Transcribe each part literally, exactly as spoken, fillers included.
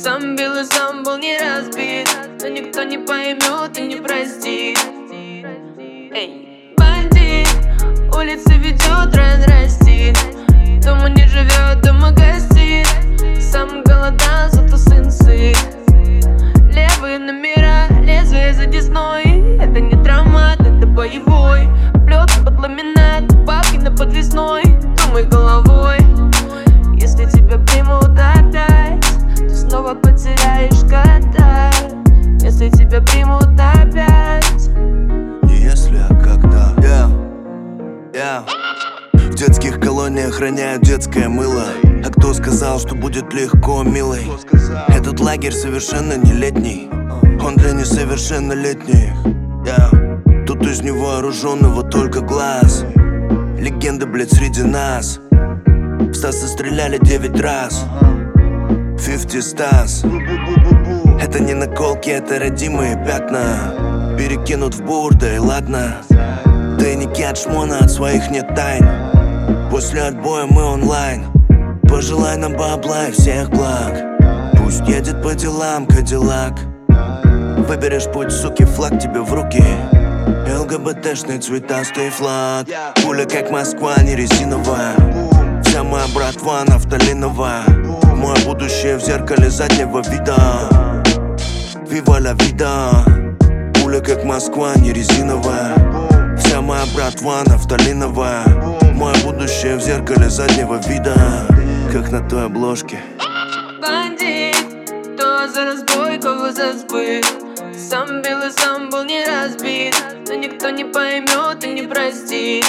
Сам бил и сам был не разбит, но никто не поймет и не простит. Эй, бандит, улицы ведет, район растит. Дома не живет, дома гостит. Сам голодал, зато сын сыт. Левые номера, лезвие за десной. Это не травмат, это боевой. Плет под ламинат, бабки на подвесной. Думай головой. Если тебя примут опять, ты снова потеряешь года. Если тебя примут опять. Не если, а когда. yeah. Yeah. В детских колониях храняют детское мыло. А кто сказал, что будет легко, милый? Этот лагерь совершенно не летний, он для несовершеннолетних. yeah. Тут из невооруженного только глаз. Легенда, блядь, среди нас. В Стаса стреляли девять раз. пятьдесят Стас. Это не наколки, это родимые пятна. Перекинут в бурда и ладно. Тайники от шмона, от своих нет тайн. После отбоя мы онлайн. Пожелай нам бабла и всех благ. Пусть едет по делам Кадиллак. Выберешь путь, суки, флаг тебе в руки. ЛГБТшный цветастый флаг. Пуля как Москва, не резиновая. Вся моя братва нафталиновая. Мое будущее в зеркале заднего вида. Вива ла вида. Пуля как Москва, не резиновая. Вся моя братва нафталиновая. Мое будущее в зеркале заднего вида. Как на той обложке. Бандит, кто за разбой, кого за сбыт. Сам бил и сам был не разбит, но никто не поймет и не простит.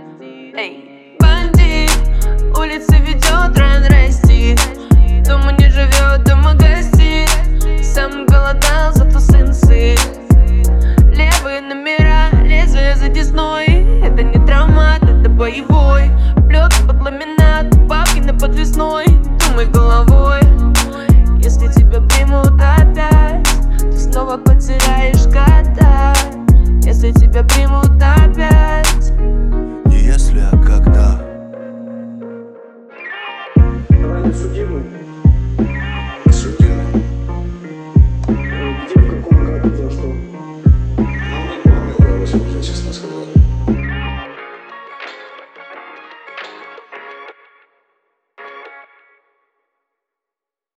Эй, бандит, улицы ведет, район растит. Дома не